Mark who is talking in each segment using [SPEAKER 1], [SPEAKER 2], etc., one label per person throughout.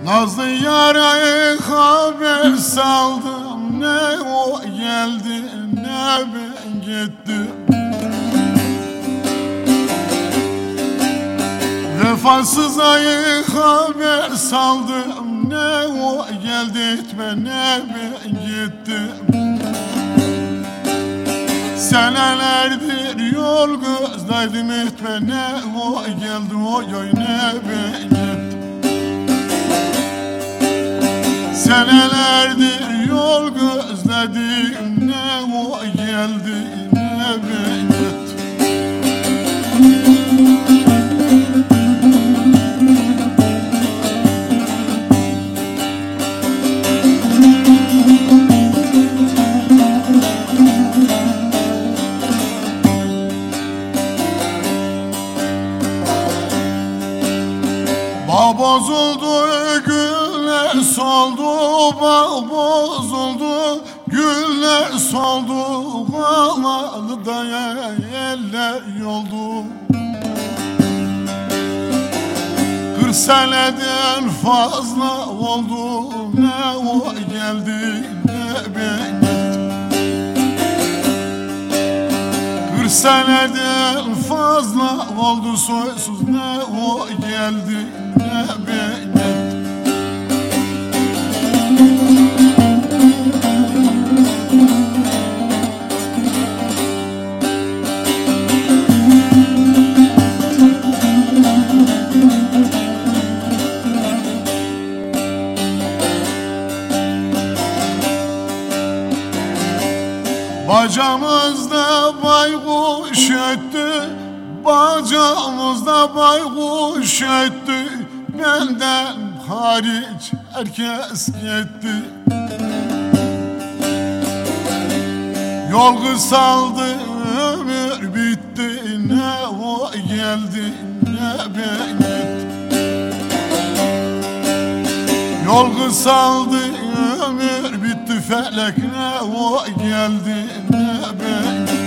[SPEAKER 1] Nazlı yarayı haber saldım, ne o geldi ne ben gittim. Vefasız ayı haber saldım, ne o geldi etme ne ben gittim. Senelerdir yol gözledim etme ne o geldi oy oy ne ben gittim. Senelerdir yol gözledim ne o geldi ne ben gittim. Bağ bozuldu, güller soldu, bağ bozuldu, güller soldu, ağladı da eller yoldu. 40 seneden fazla oldu, ne o geldi ne ben gittim. 40 seneden fazla oldu soysuz, ne o geldi ne ben gittim. Bacamızda baykuş öttü, bacamızda baykuş öttü, benden hariç herkes gitti. Yol kısaldı, ömür bitti, ne o geldi ne ben gittim. Yol kısaldı, ömür bitti, felek ne o geldi ne ben gittim.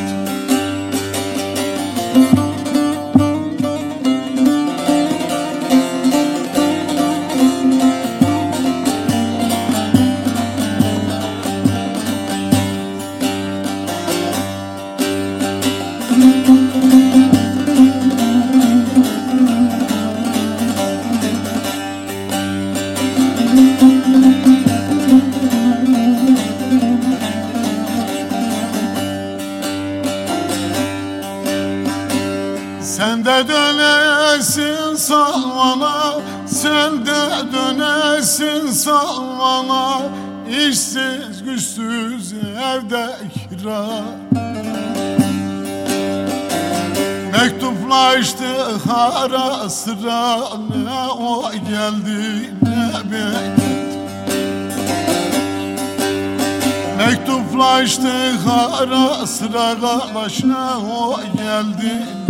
[SPEAKER 1] Sen de dönesin salvana, sen de dönesin salvana, İşsiz güçsüz evde kira. Mektuplaştık ara sıra, ne o geldi ne ben gittim. Mektuplaştık ara sıra, kardeş ne o geldi